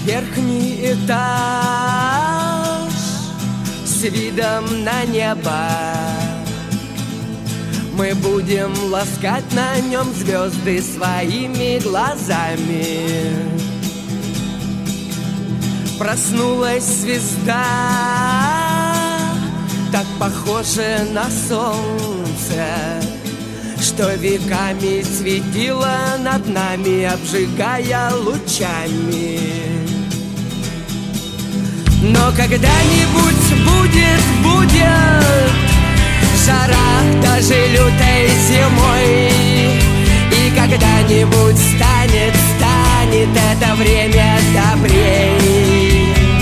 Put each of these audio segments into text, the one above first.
верхний этаж с видом на небо. Мы будем ласкать на нем звезды своими глазами. Проснулась звезда, так похожая на солнце, что веками светила над нами, обжигая лучами. Но когда-нибудь будет жара даже лютой зимой, и когда-нибудь станет это время добрей.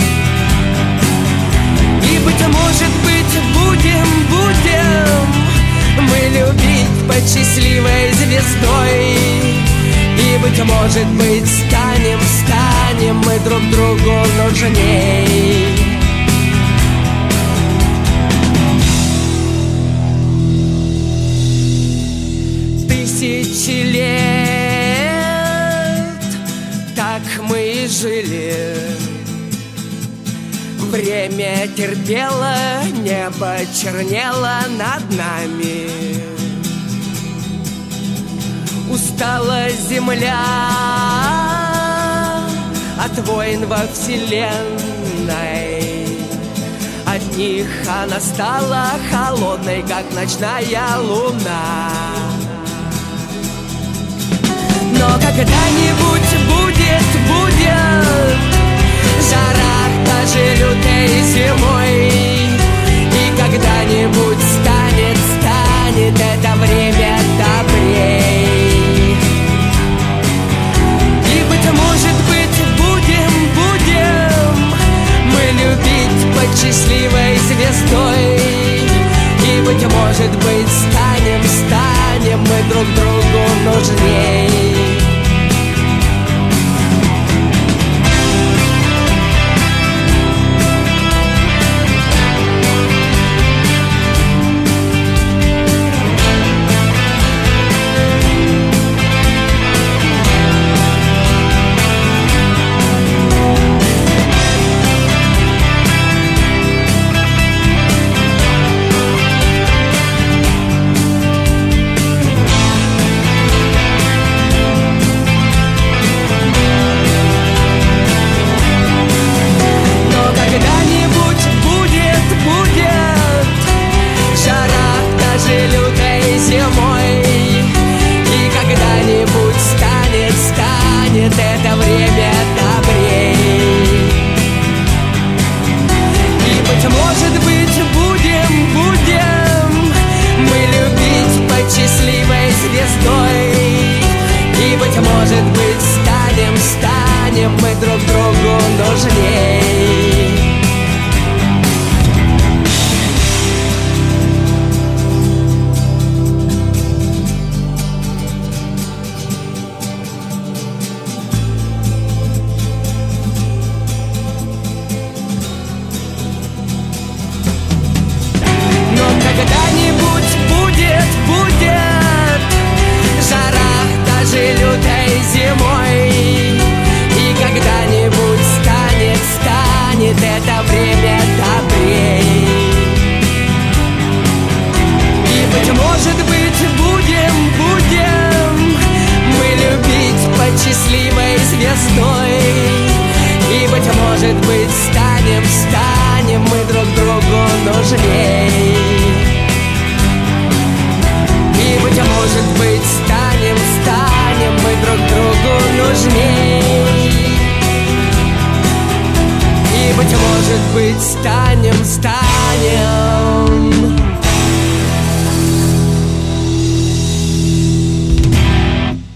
И, быть может быть, будем мы любить под счастливой звездой. И, быть может быть, станем мы друг другу нужней. Тысячи лет так мы и жили. Время терпело, небо чернело над нами. Устала земля от войн во вселенной. От них она стала холодной, как ночная луна. Но когда-нибудь будет жара даже лютой зимой, и когда-нибудь станет это время добрей. И, быть может быть, будем мы любить под счастливой звездой. И, быть может быть, станем мы друг другу нужней. Это время добрей. И, быть может быть, будем мы любить под счастливой звездой. И, быть может быть, станем мы друг другу нужней. Зимой, и когда-нибудь станет это время добрей. И, быть может быть, будем мы любить под счастливой звездой. И, быть может быть, станем мы друг другу нужней. И, быть может быть, станем мы друг другу нужней. И, быть может быть, станем